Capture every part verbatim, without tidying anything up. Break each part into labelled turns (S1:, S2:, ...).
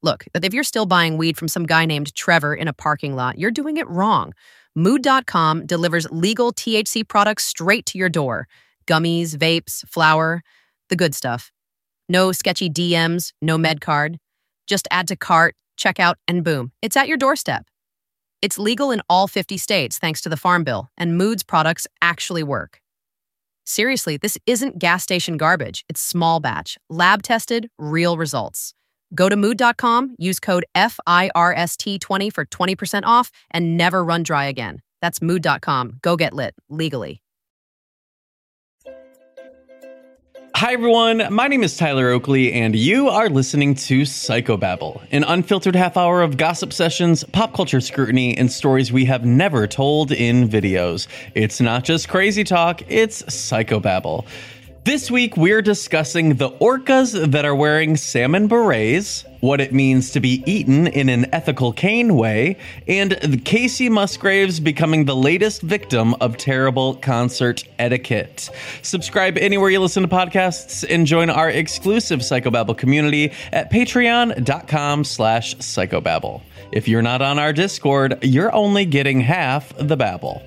S1: Look, if you're still buying weed from some guy named Trevor in a parking lot, you're doing it wrong. Mood dot com delivers legal T H C products straight to your door. Gummies, vapes, flour, the good stuff. No sketchy D Ms, no med card. Just add to cart, check out, and boom, it's at your doorstep. It's legal in all fifty states thanks to the Farm Bill, and Mood's products actually work. Seriously, this isn't gas station garbage. It's small batch, lab tested, real results. Go to mood dot com, use code F I R S T twenty for twenty percent off, and never run dry again. That's mood dot com. Go get lit, legally.
S2: Hi, everyone. My name is Tyler Oakley, and you are listening to Psychobabble, an unfiltered half hour of gossip sessions, pop culture scrutiny, and stories we have never told in videos. It's not just crazy talk, it's Psychobabble. This week, we're discussing the orcas that are wearing salmon berets, what it means to be eaten in an ethical cane way, and Casey Musgraves becoming the latest victim of terrible concert etiquette. Subscribe anywhere you listen to podcasts and join our exclusive Psychobabble community at patreon.com slash psychobabble. If you're not on our Discord, you're only getting half the babble.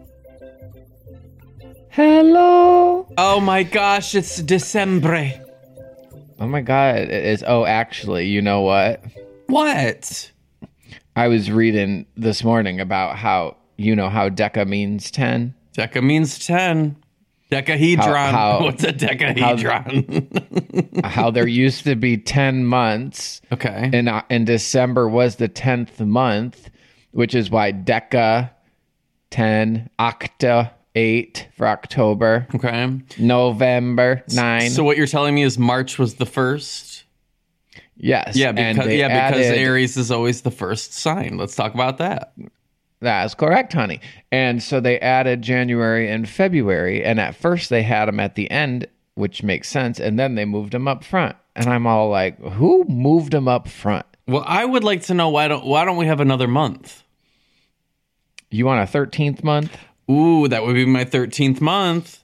S3: Hello.
S2: Oh my gosh, it's December.
S3: Oh my god, it is. Oh, actually, you know what?
S2: What?
S3: I was reading this morning about how, you know how deca means ten?
S2: Deca means ten. Decahedron.
S3: How, how,
S2: What's a decahedron?
S3: How, how there used to be ten months.
S2: Okay.
S3: And, uh, and December was the tenth month, which is why deca, ten, octa, eight for October.
S2: Okay.
S3: November, nine.
S2: So what you're telling me is March was the first?
S3: Yes.
S2: Yeah, because, yeah, because
S3: added,
S2: Aries is always the first sign. Let's talk about that.
S3: That's correct, honey. And so they added January and February, and at first they had them at the end, which makes sense, and then they moved them up front. And I'm all like, who moved them up front?
S2: Well, I would like to know why don't why don't we have another month?
S3: You want a thirteenth month?
S2: Ooh, that would be my thirteenth month.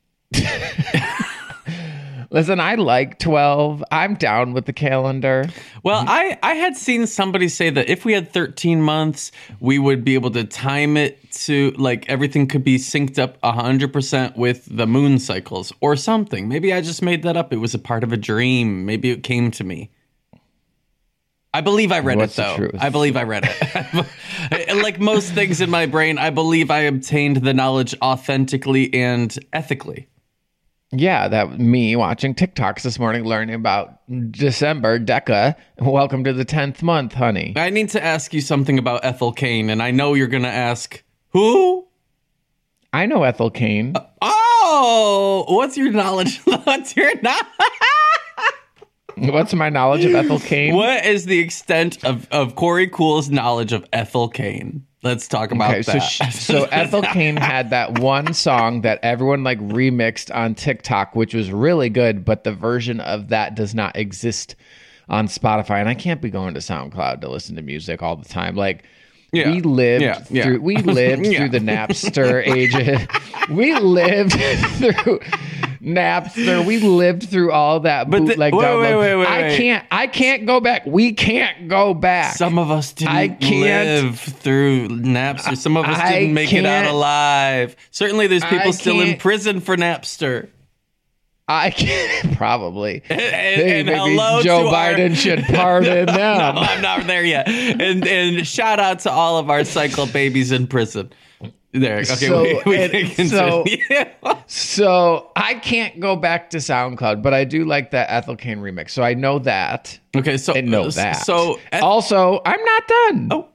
S3: Listen, I like twelve. I'm down with the calendar.
S2: Well, I, I had seen somebody say that if we had thirteen months, we would be able to time it to, like, everything could be synced up one hundred percent with the moon cycles or something. Maybe I just made that up. It was a part of a dream. Maybe it came to me. I believe I read
S3: What's
S2: it, though.
S3: the truth?
S2: I believe I read it. Like most things in my brain, I believe I obtained the knowledge authentically and ethically.
S3: Yeah, that me watching TikToks this morning, learning about December, Deca. Welcome to the tenth month, honey.
S2: I need to ask you something about Ethel Cain, and I know you're going to ask, who?
S3: I know Ethel Cain.
S2: Uh, oh, what's your knowledge? What's your knowledge?
S3: What's my knowledge of Ethel Cain?
S2: What is the extent of, of Corey Cool's knowledge of Ethel Cain? Let's talk about
S3: okay,
S2: that.
S3: So, sh- so Ethel Cain had that one song that everyone like remixed on TikTok, which was really good, but the version of that does not exist on Spotify. And I can't be going to SoundCloud to listen to music all the time. Like,
S2: yeah.
S3: we lived
S2: yeah. Yeah.
S3: through we lived
S2: yeah.
S3: through the Napster ages. We lived through Napster. We lived through all that
S2: but
S3: bootleg
S2: the, wait,
S3: download.
S2: wait, wait, wait,
S3: I
S2: wait.
S3: can't I can't go back. We can't go back.
S2: Some of us didn't
S3: I can't,
S2: live through Napster. Some of us
S3: I
S2: didn't make it out
S3: can't-
S2: alive. Certainly there's people
S3: I
S2: still in
S3: can't-
S2: prison for Napster.
S3: I can't probably.
S2: And,
S3: Hey,
S2: and
S3: maybe
S2: hello
S3: Joe
S2: to
S3: Biden
S2: our,
S3: should pardon
S2: no,
S3: them.
S2: No, I'm not there yet. And and shout out to all of our cycle babies in prison. There. Okay,
S3: So,
S2: we, we
S3: and
S2: can continue.
S3: so- So I can't go back to SoundCloud, but I do like that Ethel Cain remix. So I know that.
S2: Okay, so
S3: I know that.
S2: So
S3: also, I'm not done.
S2: Oh.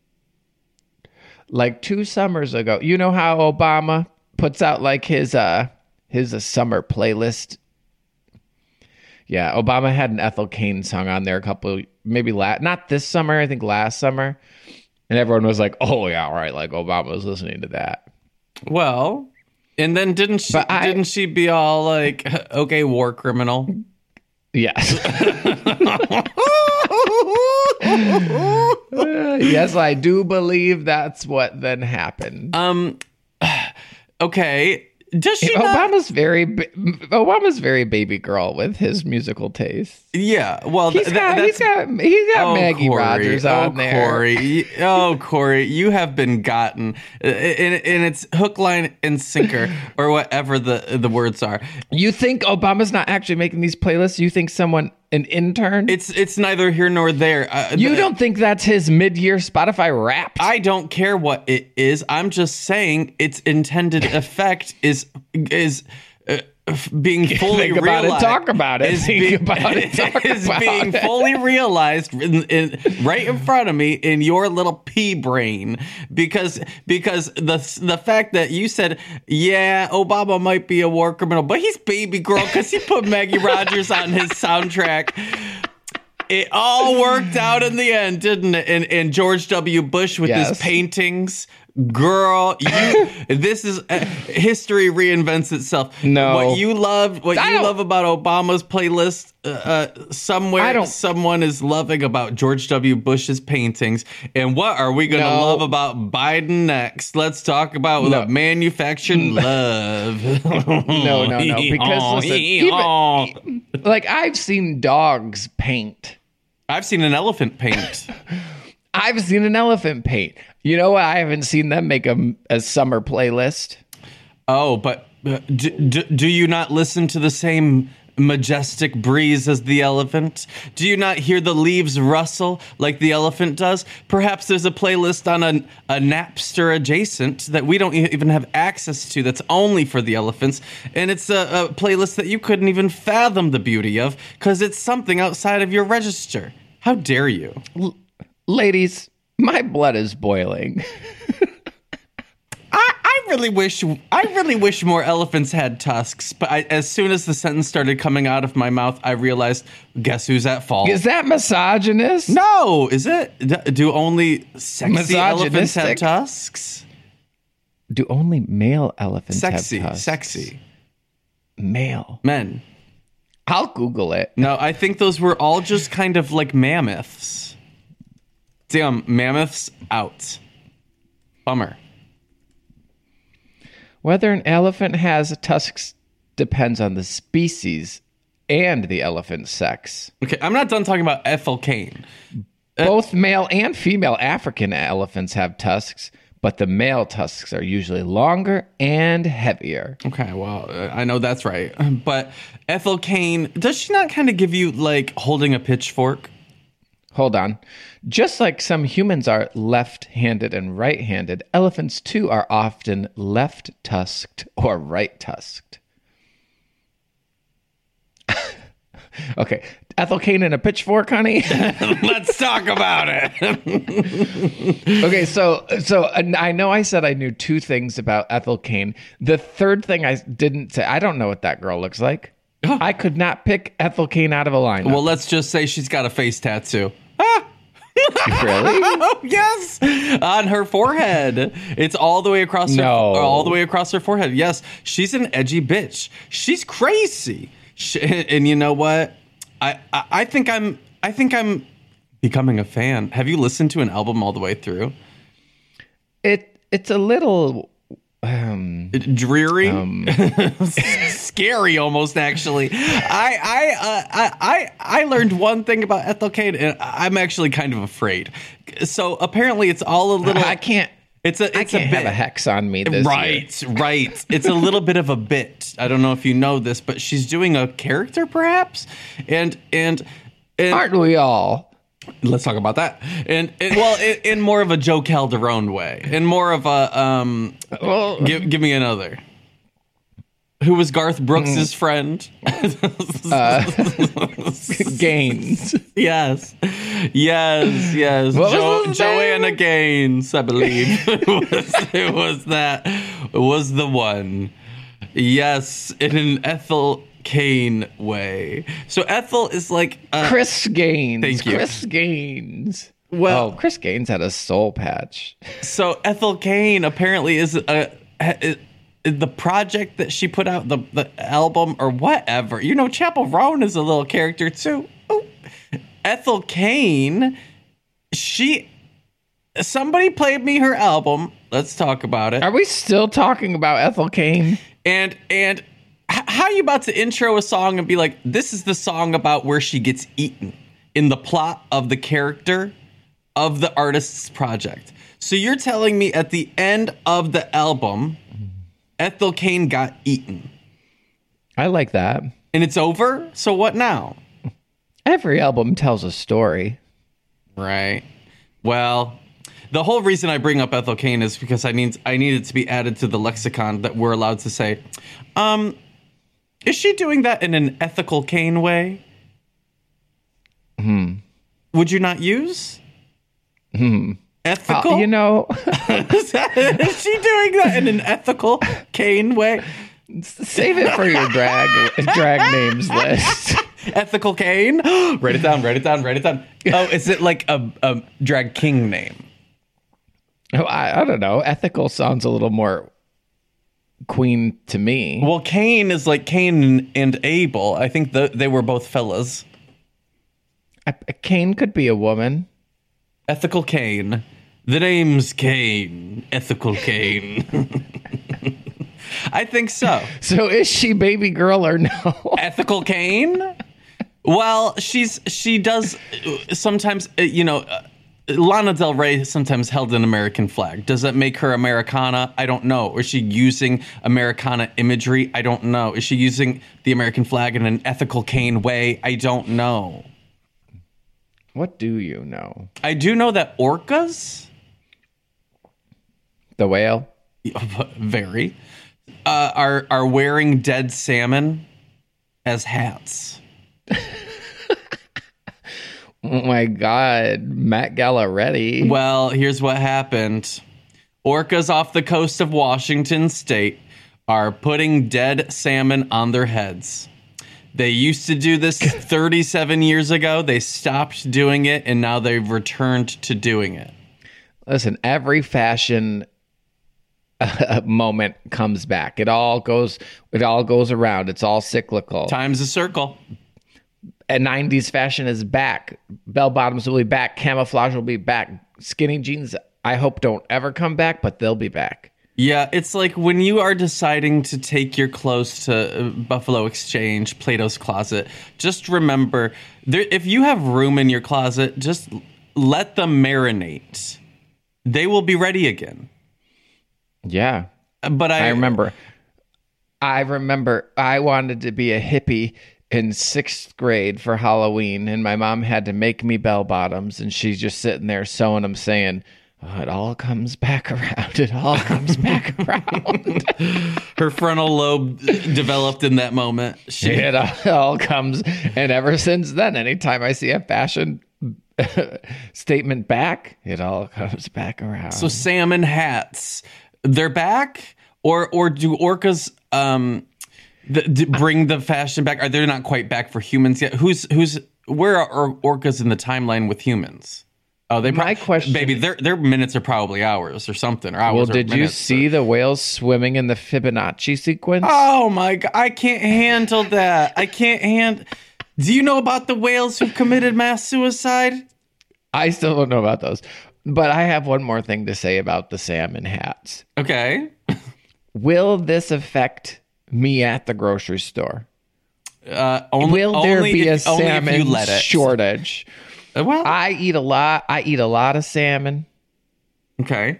S3: Like two summers ago, you know how Obama puts out like his uh his uh, summer playlist. Yeah, Obama had an Ethel Cain song on there a couple, maybe last, not this summer, I think last summer, and everyone was like, "Oh yeah, right." Like Obama was listening to that.
S2: Well, and then didn't she?
S3: But I-
S2: didn't she be all like, "Okay, war criminal"?
S3: Yes. Uh, yes, I do believe that's what then happened.
S2: Um. Okay. Does she not?
S3: Obama's very ba- Obama's very baby girl with his musical taste.
S2: Yeah, well,
S3: He's
S2: th-
S3: got
S2: that's,
S3: he's got he's got
S2: oh,
S3: Maggie
S2: Corey,
S3: Rogers
S2: oh,
S3: on there.
S2: Corey, oh, Corey, you have been gotten, uh, and, and it's hook, line, and sinker, or whatever the the words are.
S3: You think Obama's not actually making these playlists? You think someone, an intern?
S2: It's it's neither here nor there. Uh,
S3: you
S2: the,
S3: don't think that's his mid-year Spotify Wrapped?
S2: I don't care what it is. I'm just saying its intended effect is is. Uh, being fully
S3: Think about
S2: realized,
S3: it, talk about it.
S2: Is,
S3: Think
S2: be,
S3: about it, talk
S2: is
S3: about
S2: being
S3: it.
S2: fully realized in, in, right in front of me in your little pea brain, because because the the fact that you said, yeah, Obama might be a war criminal, but he's baby girl because he put Maggie Rogers on his soundtrack. It all worked out in the end, didn't it? And, and George W. Bush with
S3: Yes.
S2: his paintings. Girl, you this is uh, history reinvents itself.
S3: No.
S2: What you love, what
S3: I
S2: you
S3: don't-
S2: love about Obama's playlist, uh, uh, somewhere
S3: I don't-
S2: someone is loving about George W. Bush's paintings. And what are we going to
S3: No.
S2: love about Biden next? Let's talk about
S3: No.
S2: the manufactured love.
S3: No, no, no. Because listen, even, like I've seen dogs paint.
S2: I've seen an elephant paint.
S3: I've seen an elephant paint. You know what? I haven't seen them make a, a summer playlist.
S2: Oh, but uh, do, do, do you not listen to the same majestic breeze as the elephant? Do you not hear the leaves rustle like the elephant does? Perhaps there's a playlist on a, a Napster adjacent that we don't e- even have access to that's only for the elephants. And it's a, a playlist that you couldn't even fathom the beauty of because it's something outside of your register. How dare you?
S3: L- ladies, my blood is boiling.
S2: I, I really wish I really wish more elephants had tusks, but I, as soon as the sentence started coming out of my mouth, I realized, guess who's at fault?
S3: Is that misogynist?
S2: No, is it? D- Do only sexy elephants have
S3: Misogynistic?
S2: tusks?
S3: Do only male elephants
S2: Sexy,
S3: have tusks?
S2: sexy
S3: Male.
S2: men.
S3: I'll Google it.
S2: No, I think those were all just kind of like mammoths. Damn, mammoths out. Bummer.
S3: Whether an elephant has tusks depends on the species and the elephant's sex.
S2: Okay, I'm not done talking about Ethel Cain.
S3: Both male and female African elephants have tusks, but the male tusks are usually longer and heavier.
S2: Okay, well, uh, I know that's right. But Ethel Cain, does she not kind of give you like holding a pitchfork?
S3: Hold on. Just like some humans are left-handed and right-handed, elephants too are often left-tusked or right-tusked. Okay, Ethel Cain and a pitchfork, honey.
S2: Let's talk about it.
S3: Okay, so so uh, I know I said I knew two things about Ethel Cain. The third thing I didn't say, I don't know what that girl looks like. I could not pick Ethel Cain out of a lineup.
S2: Well, let's just say she's got a face tattoo. Ah!
S3: Really?
S2: Oh, yes, on her forehead. It's all the way across her,
S3: No.
S2: all the way across her forehead. Yes, she's an edgy bitch. She's crazy. She, and you know what? I, I I think I'm I think I'm becoming a fan. Have you listened to an album all the way through?
S3: It it's a little um
S2: Dreary, scary, almost. Actually, I I, uh, I I I learned one thing about Ethel Cain, and I'm actually kind of afraid. So apparently, it's all a little.
S3: I can't
S2: It's a. It's
S3: I can't
S2: a
S3: have
S2: bit.
S3: a hex on me this year.
S2: Right, right. It's a little bit of a bit. I don't know if you know this, but she's doing a character, perhaps, and and. and
S3: Aren't we all?
S2: Let's talk about that. And, and well, in, in more of a Joe Calderone way, in more of a um.
S3: Well,
S2: Give give me another. Who was Garth Brooks's friend?
S3: Gaines.
S2: Yes, yes, yes.
S3: What was
S2: Jo-
S3: his
S2: Joanna
S3: name?
S2: Gaines, I believe. it, was, it was that. It was the one. Yes, in an Ethel Cain way. So Ethel is like uh,
S3: Chris Gaines.
S2: Thank you.
S3: Chris Gaines.
S2: Well-
S3: oh, Chris Gaines had a soul patch.
S2: So Ethel Cain apparently is a, a, the project that she put out, the the album or whatever. You know, Chapel Roan is a little character too. Ooh. Ethel Cain, she somebody played me her album. Let's talk about it.
S3: Are we still talking about Ethel Cain?
S2: And and h- how are you about to intro a song and be like, this is the song about where she gets eaten in the plot of the character of the artist's project? So you're telling me at the end of the album, Ethel Cain got eaten.
S3: I like that.
S2: And it's over? So what now?
S3: Every album tells a story.
S2: Right. Well, the whole reason I bring up Ethel Cain is because I need I need it to be added to the lexicon that we're allowed to say, um, is she doing that in an ethical Cain way?
S3: Hmm.
S2: Would you not use?
S3: Hmm.
S2: Ethical?
S3: Uh, you know,
S2: is, that, is she doing that in an ethical Cain way?
S3: save it for your drag drag names list.
S2: Ethical Cain? Write it down, write it down, write it down. Oh, is it like a, a drag king name?
S3: Oh, I, I don't know. Ethical sounds a little more queen to me.
S2: Well, Cain is like Cain and Abel. I think the, they were both fellas.
S3: A, a Cain could be a woman.
S2: Ethical Cain. The name's Cain. Ethical Cain. I think so.
S3: So is she baby girl or no?
S2: Ethical Cain? Well, she's she does sometimes, you know, uh, Lana Del Rey sometimes held an American flag. Does that make her Americana? I don't know. Is she using Americana imagery? I don't know. Is she using the American flag in an Ethical Cain way? I don't know.
S3: What do you know?
S2: I do know that orcas,
S3: The whale?
S2: very, uh, are are wearing dead salmon as hats.
S3: Oh my God, Matt Galleretti.
S2: Well, here's what happened. Orcas off the coast of Washington State are putting dead salmon on their heads. They used to do this thirty-seven years ago. They stopped doing it, and now they've returned to doing it.
S3: Listen, every fashion uh, moment comes back. It all goes. It all goes around. It's all cyclical.
S2: Time's a circle.
S3: And nineties fashion is back. Bell bottoms will be back. Camouflage will be back. Skinny jeans, I hope, don't ever come back, but they'll be back.
S2: Yeah, it's like when you are deciding to take your clothes to Buffalo Exchange, Plato's Closet, just remember, there, if you have room in your closet, just let them marinate. They will be ready again.
S3: Yeah.
S2: But I,
S3: I remember. I remember I wanted to be a hippie in sixth grade for Halloween, and my mom had to make me bell bottoms, and she's just sitting there sewing them, saying, oh, it all comes back around. It all comes back around.
S2: Her frontal lobe developed in that moment. She,
S3: It all comes. And ever since then, anytime I see a fashion statement back, it all comes back around.
S2: so salmon hats, they're back? Or or do orcas um, th- d- bring the fashion back? Are they not quite back for humans yet? Who's who's where are orcas in the timeline with humans? Oh, they
S3: My
S2: pro-
S3: question-
S2: baby, their their minutes are probably hours or something. Or hours
S3: well,
S2: or
S3: did you
S2: minutes,
S3: see
S2: or-
S3: the whales swimming in the Fibonacci sequence?
S2: Oh my god, I can't handle that. I can't hand. Do you know about the whales who committed mass suicide?
S3: I still don't know about those. But I have one more thing to say about the salmon hats.
S2: Okay.
S3: Will this affect me at the grocery store?
S2: Uh, only,
S3: Will there
S2: only
S3: be a
S2: if, only if
S3: salmon
S2: you let it.
S3: shortage?
S2: Uh, Well,
S3: I eat a lot. I eat a lot of salmon.
S2: okay.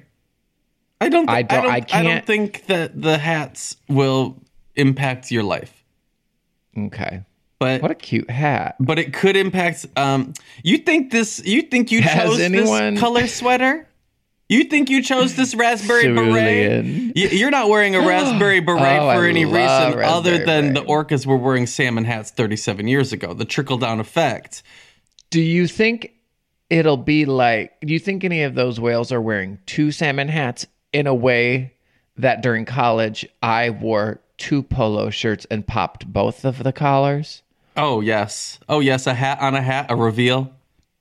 S2: I don't. Th-
S3: I
S2: I
S3: don't-
S2: don't.
S3: I
S2: I, don't
S3: can't-
S2: think that the hats will impact your life,
S3: Okay.
S2: but
S3: What a cute hat.
S2: but it could impact. Um, you think this? You think you
S3: Has
S2: chose
S3: anyone-
S2: this color sweater? You think you chose this raspberry beret?
S3: Cerulean.
S2: Y- You're not wearing a raspberry beret
S3: Oh,
S2: for
S3: I
S2: any
S3: love
S2: reason other
S3: raspberry
S2: than the
S3: beret.
S2: orcas were wearing salmon hats thirty-seven years ago. The trickle down effect.
S3: Do you think it'll be like, do you think any of those whales are wearing two salmon hats in a way that during college I wore two polo shirts and popped both of the collars?
S2: Oh yes. Oh yes. A hat on a hat. A reveal.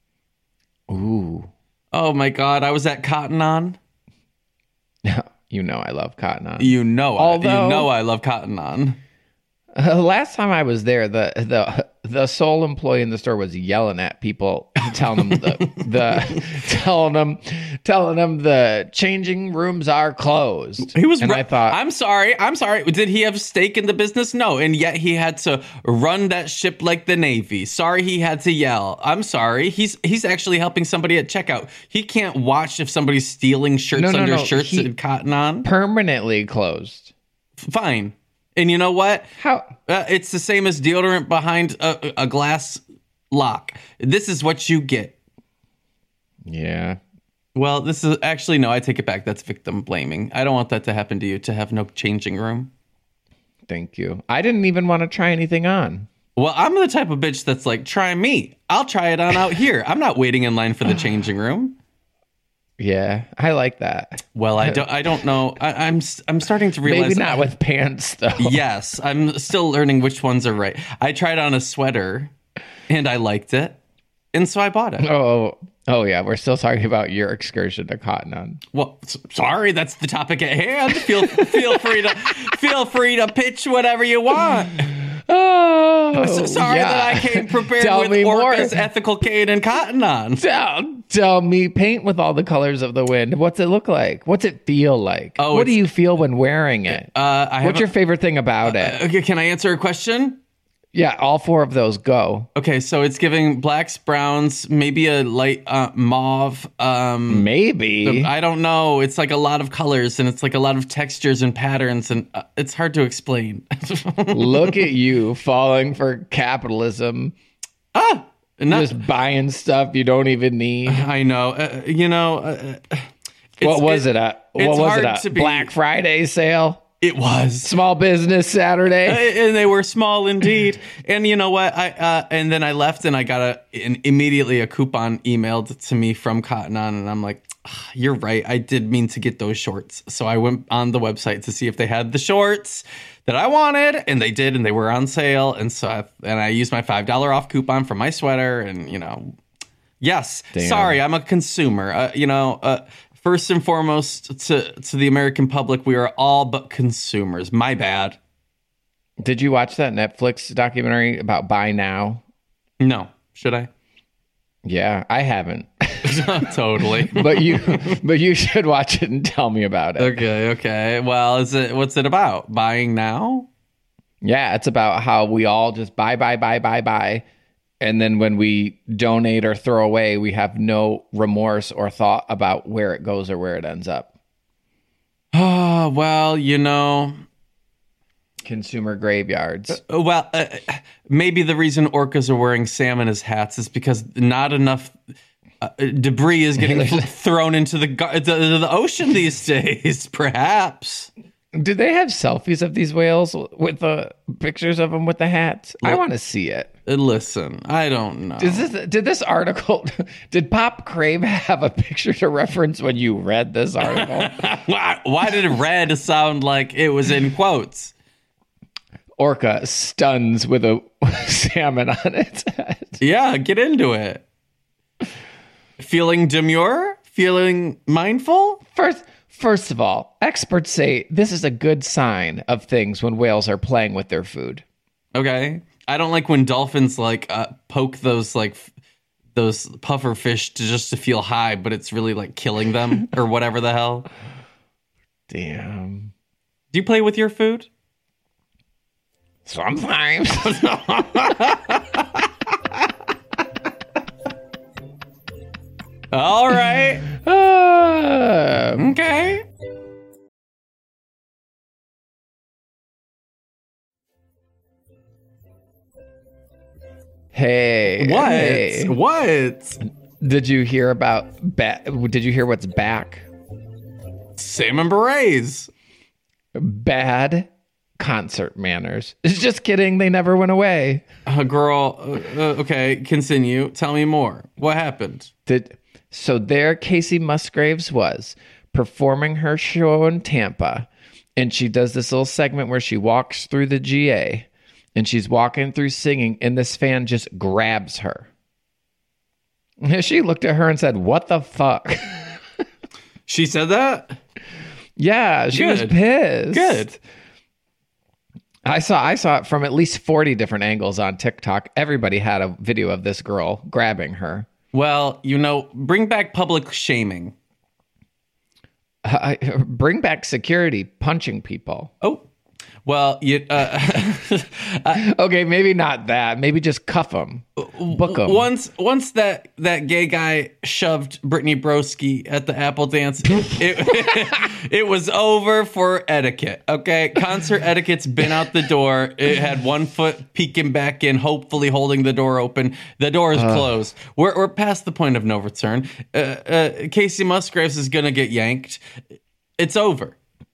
S3: Ooh.
S2: Oh my God. I was at Cotton On.
S3: You know I love Cotton On.
S2: You know, I,
S3: Although-
S2: you know, I love Cotton On.
S3: Uh, last time I was there, the the the sole employee in the store was yelling at people, telling them the the telling them telling them the changing rooms are closed.
S2: He was.
S3: and
S2: Ru-
S3: I thought,
S2: I'm sorry. I'm sorry. Did he have stake in the business? No, and yet he had to run that ship like the Navy. Sorry, he had to yell. I'm sorry. He's he's actually helping somebody at checkout. He can't watch if somebody's stealing shirts
S3: No, no,
S2: under
S3: no.
S2: shirts
S3: He-
S2: and cotton on.
S3: permanently closed.
S2: Fine. And you know what?
S3: How?
S2: Uh, it's the same as deodorant behind a, a glass lock. This is what you get.
S3: Yeah.
S2: Well, this is actually, no, I take it back. That's victim blaming. I don't want that to happen to you, to have no changing room.
S3: Thank you. I didn't even want to try anything on.
S2: Well, I'm the type of bitch that's like, try me. I'll try it on out here. I'm not waiting in line for the changing room.
S3: Yeah, I like that.
S2: Well, I don't. I don't know. I, I'm. I'm starting to realize.
S3: Maybe not with pants though.
S2: Yes, I'm still learning which ones are right. I tried on a sweater, and I liked it, and so I bought it.
S3: Oh, oh yeah. We're still talking about your excursion to Cotton On.
S2: Well, s- sorry, that's the topic at hand. Feel feel free to feel free to pitch whatever you want.
S3: Oh,
S2: So sorry
S3: yeah.
S2: that I came prepared
S3: Tell
S2: with
S3: me more.
S2: Orca's ethical cane and cotton on.
S3: Tell, tell me, paint with all the colors of the wind. What's it look like? What's it feel like?
S2: Oh,
S3: what do
S2: it's-
S3: you feel when wearing it?
S2: Uh, I have.
S3: What's your favorite thing about it?
S2: Okay, can I answer a question?
S3: Yeah, all four of those go.
S2: Okay, so it's giving blacks, browns, maybe a light uh, mauve. Um,
S3: Maybe.
S2: I don't know. It's like a lot of colors and it's like a lot of textures and patterns, and uh, it's hard to explain.
S3: Look at you falling for capitalism.
S2: ah, not,
S3: Just buying stuff you don't even need.
S2: I know. Uh, you know. Uh,
S3: What was it at? What
S2: it's
S3: was it
S2: hard
S3: at?
S2: to be-
S3: Black Friday sale?
S2: It was.
S3: Small Business Saturday?
S2: And they were small indeed. And you know what? I uh, and then I left and I got a an, immediately a coupon emailed to me from Cotton On, and I'm like, ah, you're right. I did mean to get those shorts. So I went on the website to see if they had the shorts that I wanted, and they did, and they were on sale. And so I, and I used my five dollars off coupon for my sweater, and you know, yes.
S3: Damn.
S2: Sorry, I'm a consumer. Uh, you know. Uh, First and foremost, to to the American public, we are all but consumers. My bad.
S3: Did you watch that Netflix documentary about Buy Now?
S2: No. Should I?
S3: Yeah, I haven't.
S2: Totally.
S3: But you but you should watch it and tell me about it.
S2: Okay, okay. Well, is it what's it about? Buying now?
S3: Yeah, it's about how we all just buy, buy, buy, buy, buy. And then when we donate or throw away, we have no remorse or thought about where it goes or where it ends up.
S2: Oh, well, you know,
S3: Consumer graveyards.
S2: uh, well, uh, maybe the reason orcas are wearing salmon as hats is because not enough uh, debris is getting th- thrown into the, gar- the the ocean these days, perhaps.
S3: Do they have selfies of these whales with the pictures of them with the hats? I
S2: Look.
S3: want to see it.
S2: Uh, Listen, I don't know.
S3: Is this, did this article, did Pop Crave have a picture to reference when you read this article?
S2: why, why did red sound like it was in quotes?
S3: Orca stuns with a salmon on its head.
S2: Yeah, get into it. Feeling demure? Feeling mindful?
S3: First, first of all, experts say this is a good sign of things when whales are playing with their food.
S2: Okay. I don't like when dolphins like uh, poke those like f- those puffer fish to just to feel high, but it's really like killing them or whatever the hell.
S3: Damn.
S2: Do you play with your food?
S3: Sometimes.
S2: All right.
S3: Uh,
S2: Okay.
S3: hey.
S2: What?
S3: hey.
S2: What?
S3: Did you hear about ba- did you hear what's back?
S2: Salmon berets.
S3: Bad concert manners. Just kidding, they never went away.
S2: Uh, girl, uh, uh, okay, continue. Tell me more. What happened?
S3: Did so there Casey Musgraves was performing her show in Tampa, and she does this little segment where she walks through the G A and she's walking through singing, and this fan just grabs her. And she looked at her and said, "What the fuck?"
S2: She said that?
S3: Yeah, she was
S2: Good.
S3: pissed.
S2: Good.
S3: I saw I saw it from at least forty different angles on TikTok. Everybody had a video of this girl grabbing her.
S2: Well, you know, bring back public shaming.
S3: Uh, bring back security punching people.
S2: Oh, well, you. Uh,
S3: okay, maybe not that. Maybe just cuff them, book them.
S2: Once, once that that gay guy shoved Brittany Broski at the Apple Dance, it, it was over for etiquette. Okay, concert etiquette's been out the door. It had one foot peeking back in, hopefully holding the door open. The door is uh. closed. We're we're past the point of no return. Uh, uh, Casey Musgraves is gonna get yanked. It's over.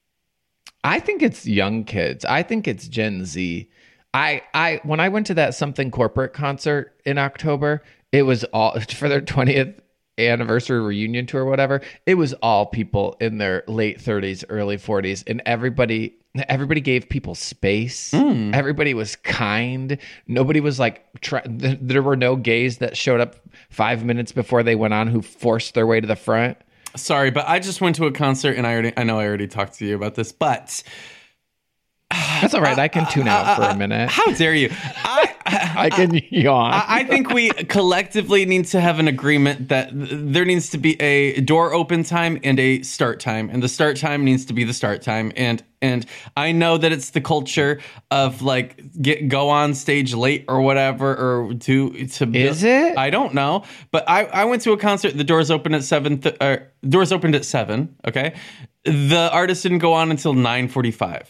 S3: I think it's young kids. I think it's Gen Z. I, I when I went to that Something Corporate concert in October, it was all for their twentieth anniversary reunion tour or whatever. It was all people in their late thirties, early forties, and everybody everybody gave people space. Mm. Everybody was kind. Nobody was like try, there were no gays that showed up five minutes before they went on who forced their way to the front.
S2: Sorry, but I just went to a concert, and I already—I know I already talked to you about this, but
S3: that's all right. I can tune out for a minute.
S2: How dare you? I,
S3: I can yawn.
S2: I, I think we collectively need to have an agreement that there needs to be a door open time and a start time, and the start time needs to be the start time. And and I know that it's the culture of like get go on stage late or whatever, or to to
S3: is it?
S2: I don't know, but I, I went to a concert. The doors opened at seven. Th- uh, doors opened at seven. Okay, the artist didn't go on until nine forty-five.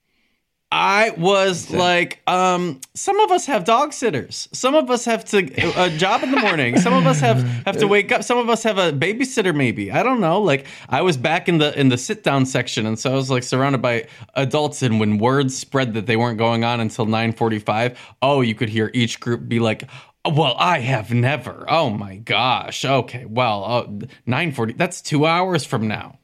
S2: I was like, um, some of us have dog sitters. Some of us have to a job in the morning. Some of us have, have to wake up. Some of us have a babysitter. Maybe I don't know. Like I was back in the in the sit down section, and so I was like surrounded by adults. And when words spread that they weren't going on until nine forty-five, oh, you could hear each group be like, well, I have never. Oh my gosh. Okay. Well, uh, nine forty. That's two hours from now.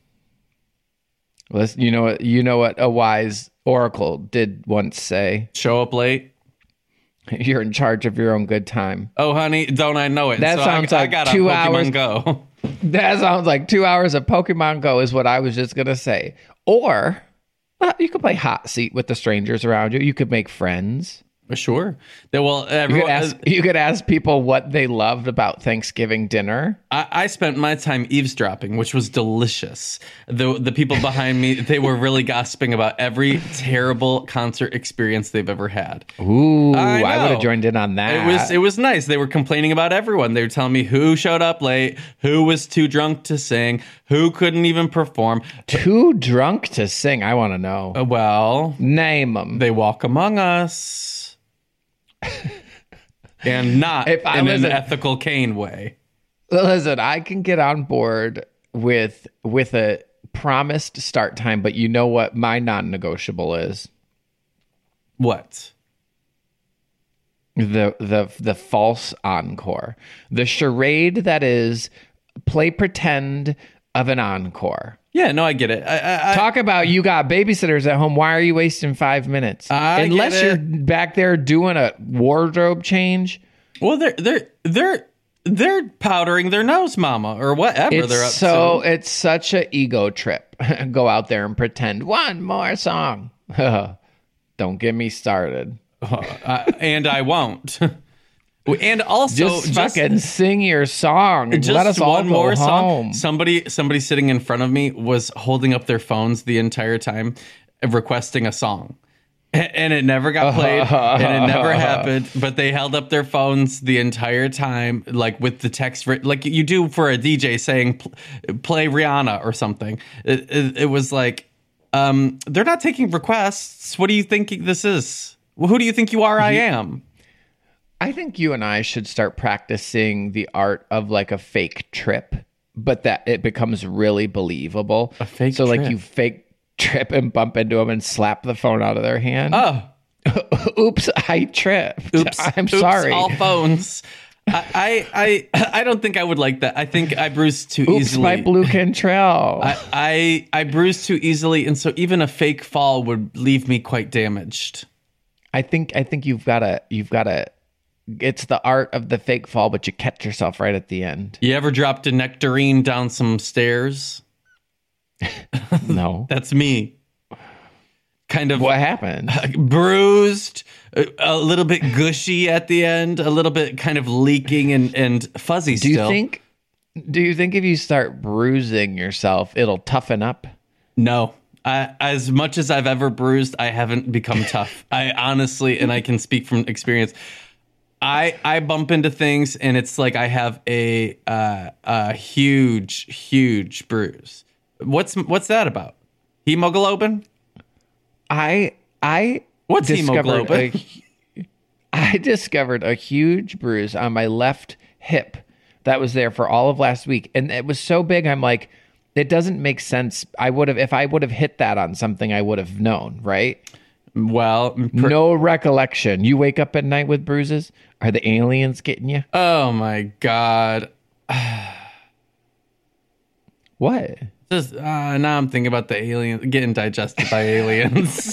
S3: Well, you know what? You know what a wise oracle did once say.
S2: Show up late.
S3: You're in charge of your own good time.
S2: Oh, honey, don't I know it?
S3: That
S2: so
S3: sounds
S2: I,
S3: like
S2: I got
S3: two
S2: Pokemon
S3: hours.
S2: Go.
S3: That sounds like two hours of Pokemon Go is what I was just gonna say. Or uh, you could play hot seat with the strangers around you. You could make friends.
S2: Sure. Well, everyone,
S3: you, could ask, you could ask people what they loved about Thanksgiving dinner.
S2: I, I spent my time eavesdropping, which was delicious. The the people behind me, they were really gossiping about every terrible concert experience they've ever had.
S3: Ooh, I, I would have joined in on that.
S2: It was it was nice. They were complaining about everyone. They were telling me who showed up late, who was too drunk to sing, who couldn't even perform.
S3: Too drunk to sing? I want to know.
S2: Uh, well,
S3: name them.
S2: They walk among us. And not if I in an ethical Kane way.
S3: Listen, I can get on board with with a promised start time, but you know what my non-negotiable is?
S2: What?
S3: The the the false encore. The charade that is play pretend of an encore.
S2: Yeah, no, I get it. I, I,
S3: Talk about you got babysitters at home. Why are you wasting five minutes?
S2: I
S3: Unless you're back there doing a wardrobe change.
S2: Well, they're they're they're they're powdering their nose, mama, or whatever
S3: it's
S2: they're up
S3: so,
S2: to.
S3: It's such an ego trip. Go out there and pretend one more song. Don't get me started.
S2: Uh, I, and I won't. And also,
S3: just, just fucking sing your song.
S2: Just
S3: Let us all
S2: one
S3: go
S2: more
S3: home.
S2: Song. Somebody, somebody sitting in front of me was holding up their phones the entire time, requesting a song, and it never got played, and it never happened. But they held up their phones the entire time, like with the text, like you do for a D J saying, "Play Rihanna" or something. It, it, it was like, um, they're not taking requests. What do you think this is? Well, who do you think you are? I am.
S3: I think you and I should start practicing the art of like a fake trip, but that it becomes really believable.
S2: A fake
S3: so
S2: trip.
S3: like you fake trip and bump into them and slap the phone out of their hand.
S2: Oh,
S3: oops! I tripped.
S2: Oops!
S3: I'm
S2: oops,
S3: sorry.
S2: All phones. I, I I I don't think I would like that. I think I bruise too
S3: oops,
S2: easily.
S3: my blue Cantrell.
S2: I, I I bruise too easily, and so even a fake fall would leave me quite damaged.
S3: I think I think you've got to you've got to. It's the art of the fake fall, but you catch yourself right at the end.
S2: You ever dropped a nectarine down some stairs?
S3: No.
S2: That's me. kind of
S3: What happened?
S2: bruised, a, a little bit gushy at the end, a little bit kind of leaking and, and fuzzy
S3: Do you
S2: still.
S3: think do you think if you start bruising yourself, it'll toughen up?
S2: No. I, as much as I've ever bruised, I haven't become tough. I honestly, and I can speak from experience, I I bump into things and it's like I have a uh, a huge, huge bruise. What's what's that about? Hemoglobin?
S3: I I
S2: What's
S3: discovered
S2: hemoglobin?
S3: a, I discovered a huge bruise on my left hip that was there for all of last week, and it was so big. I'm like, it doesn't make sense. I would have if I would have hit that on something, I would have known, right?
S2: Well, per-
S3: No recollection. You wake up at night with bruises? Are the aliens getting you?
S2: oh my God.
S3: What?
S2: Just uh, now I'm thinking about the alien getting digested by aliens.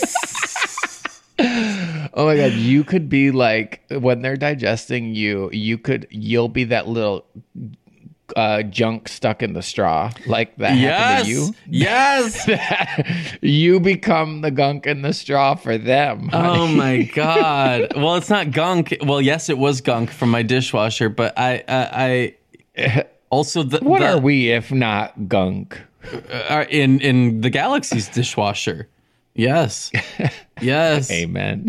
S3: Oh my God, you could be like, when they're digesting you, you could, you'll be that little uh, junk stuck in the straw. Like that happened to you.
S2: Yes.
S3: You become the gunk in the straw for them. honey.
S2: Oh my God. Well, it's not gunk. Well, yes, it was gunk from my dishwasher, but I, I, I also the
S3: What
S2: the,
S3: are we if not gunk?
S2: uh, in in the Galaxy's dishwasher? Yes. Yes.
S3: Amen.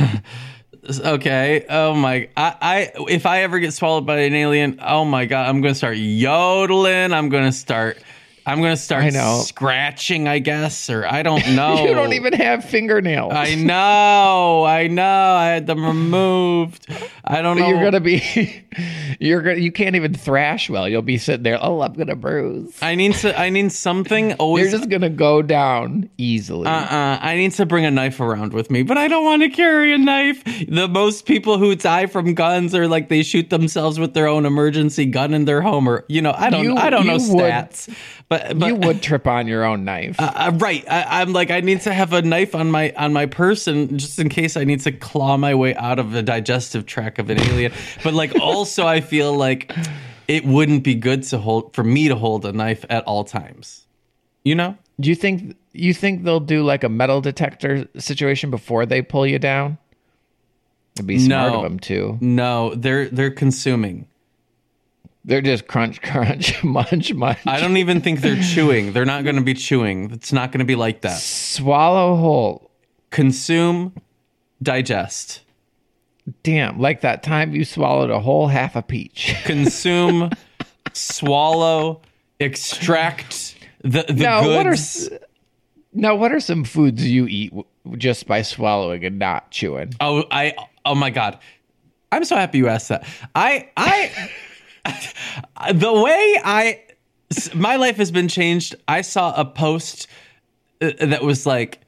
S2: Okay. Oh my. I, I. If I ever get swallowed by an alien, oh my God, I'm gonna start yodeling. I'm gonna start. I'm gonna start
S3: I know.
S2: scratching, I guess, or I don't know.
S3: You don't even have fingernails.
S2: I know. I know. I had them removed. I don't know.
S3: You're gonna be, you're gonna, you can't even thrash well. You'll be sitting there. Oh, I'm gonna bruise.
S2: I need to. I need something. Always.
S3: You're just gonna go down easily.
S2: Uh-uh. I need to bring a knife around with me, but I don't want to carry a knife. The most people who die from guns are like they shoot themselves with their own emergency gun in their home, or you know, I don't.
S3: You-
S2: I don't know
S3: you would-
S2: stats. But, but
S3: you would trip on your own knife.
S2: uh, uh, right. I, I'm like I need to have a knife on my on my person just in case I need to claw my way out of the digestive tract of an alien. But like also I feel like it wouldn't be good to hold for me to hold a knife at all times. You know?
S3: Do you think you think they'll do like a metal detector situation before they pull you down? It'd be smart
S2: No.
S3: of them too.
S2: No, they're they're consuming.
S3: They're just crunch, crunch, munch, munch.
S2: I don't even think they're chewing. They're not going to be chewing. It's not going to be like that.
S3: Swallow whole.
S2: Consume, digest.
S3: Damn, like that time you swallowed a whole half a peach.
S2: Consume, swallow, extract the the
S3: now,
S2: goods.
S3: what are s- now what are some foods you eat w- just by swallowing and not chewing?
S2: Oh, I oh my God. I'm so happy you asked that. I I the way I my life has been changed. I saw a post uh, that was like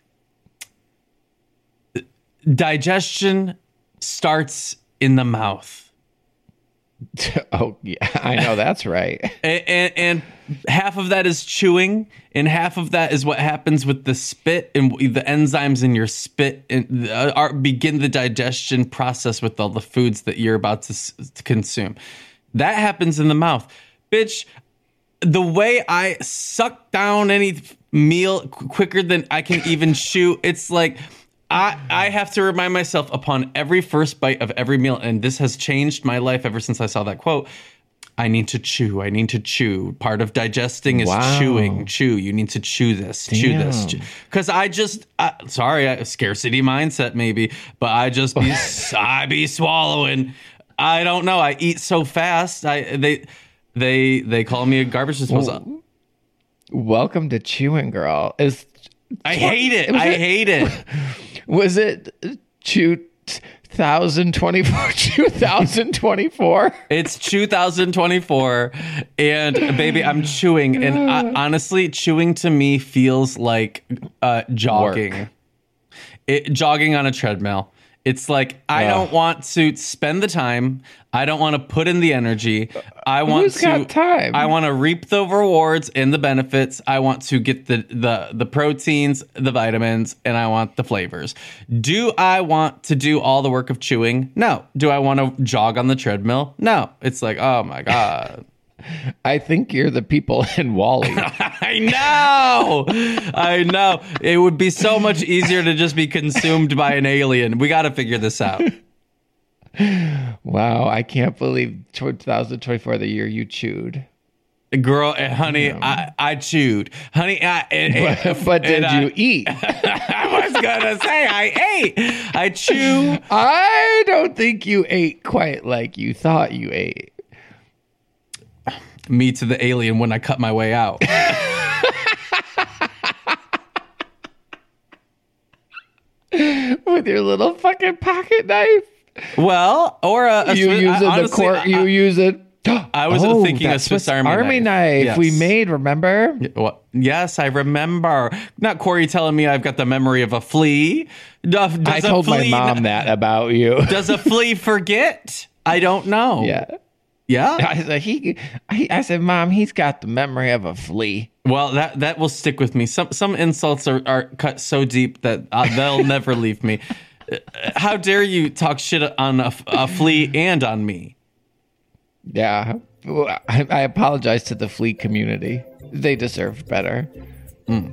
S2: digestion starts in the mouth.
S3: Oh yeah, I know that's right.
S2: And, and, and half of that is chewing, and half of that is what happens with the spit and the enzymes in your spit and uh, are, begin the digestion process with all the foods that you're about to, s- to consume. That happens in the mouth, bitch. The way I suck down any meal qu- quicker than I can even chew, it's like I I have to remind myself upon every first bite of every meal, and this has changed my life ever since I saw that quote. I need to chew. I need to chew. Part of digesting is
S3: Wow.
S2: chewing. Chew. You need to chew this. Chew this.
S3: Damn.
S2: Because I just, I, sorry, I, scarcity mindset maybe, but I just be, I be swallowing. I don't know. I eat so fast. I they they they call me a garbage disposal.
S3: Welcome to Chewing Girl. Is
S2: I hate it.
S3: Was
S2: I
S3: it-
S2: hate it.
S3: was it two thousand twenty-four? two thousand twenty-four?
S2: It's two thousand twenty-four, and baby, I'm chewing. And I, honestly, chewing to me feels like uh, jogging.
S3: Work.
S2: It, jogging on a treadmill. It's like I
S3: Ugh.
S2: don't want to spend the time. I don't want to put in the energy. I want
S3: Who's
S2: to.
S3: got time?
S2: I want to reap the rewards and the benefits. I want to get the the the proteins, the vitamins, and I want the flavors. Do I want to do all the work of chewing? No. Do I want to jog on the treadmill? No. It's like, oh my God.
S3: I think you're the people in Wall-E.
S2: I know. I know. It would be so much easier to just be consumed by an alien. We got to figure this out.
S3: Wow, I can't believe twenty twenty-four, the year you chewed.
S2: Girl, eh, honey, I, I chewed. Honey, I, and,
S3: But, but did
S2: and
S3: you
S2: I,
S3: eat?
S2: I was going to say I ate. I chew.
S3: I don't think you ate quite like you thought you ate.
S2: Me to the alien when I cut my way out.
S3: With your little fucking pocket knife.
S2: Well, or a, a
S3: You
S2: Swiss,
S3: use it
S2: honestly,
S3: the court.
S2: I,
S3: You use it.
S2: I was
S3: oh,
S2: thinking a
S3: that
S2: Swiss Army
S3: knife,
S2: knife.
S3: we
S2: Yes.
S3: made. Remember?
S2: Well, yes, I remember. Not Corey telling me I've got the memory of a flea. Does, does
S3: I
S2: a
S3: told my
S2: flea
S3: mom
S2: n-
S3: that about you.
S2: Does a flea forget? I don't know.
S3: Yeah.
S2: Yeah.
S3: I said he. I, I said, Mom, he's got the memory of a flea.
S2: Well, that that will stick with me. Some some insults are, are cut so deep that uh, they'll never leave me. Uh, How dare you talk shit on a, a flea and on me?
S3: Yeah. Well, I, I apologize to the flea community. They deserved better.
S2: Mm.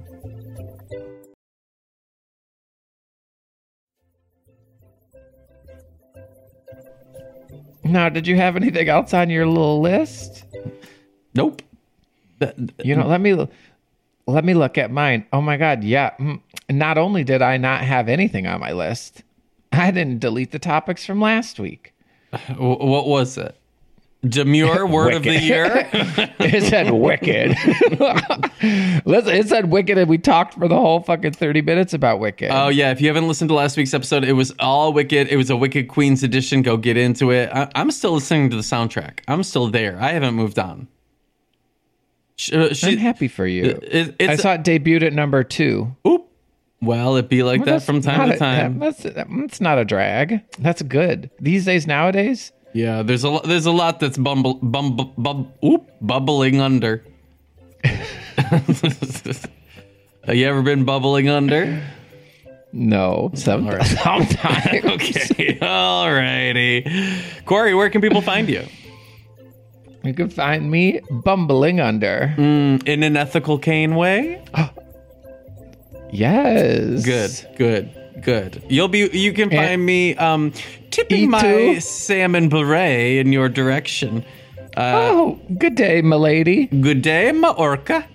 S3: Now, did you have anything else on your little list?
S2: Nope. Th-
S3: You know, let me let me look at mine. Oh my God, yeah. Mm. Not only did I not have anything on my list, I didn't delete the topics from last week.
S2: w- what was it? Demure word of the
S3: Wicked.
S2: year?
S3: It said wicked. Listen, it said wicked, and we talked for the whole fucking thirty minutes about wicked.
S2: Oh, yeah. If you haven't listened to last week's episode, it was all Wicked. It was a Wicked Queens edition. Go get into it. I- I'm still listening to the soundtrack. I'm still there. I haven't moved on. Sh- uh, she-
S3: I'm happy for you.
S2: it-
S3: I
S2: it's,
S3: saw it debuted at number two.
S2: Oop. Well, it be like
S3: Well,
S2: that
S3: that's
S2: from time
S3: not
S2: to
S3: a-
S2: time.
S3: That's, that's not a drag. That's good. These days, nowadays,
S2: Yeah, there's a lo- there's a lot that's bumble bumble bub oop bubbling under. Have you ever been bubbling under?
S3: no. Some, sometimes.
S2: Okay, all righty. Corey, where can people find you?
S3: You can find me bumbling under.
S2: Mm, in an ethical cane way?
S3: Yes.
S2: Good, good, good. You'll be. You can
S3: And-
S2: find me um, tipping
S3: E
S2: my
S3: two?
S2: salmon beret in your direction. Uh,
S3: Oh, good day, milady.
S2: Good day, ma orca.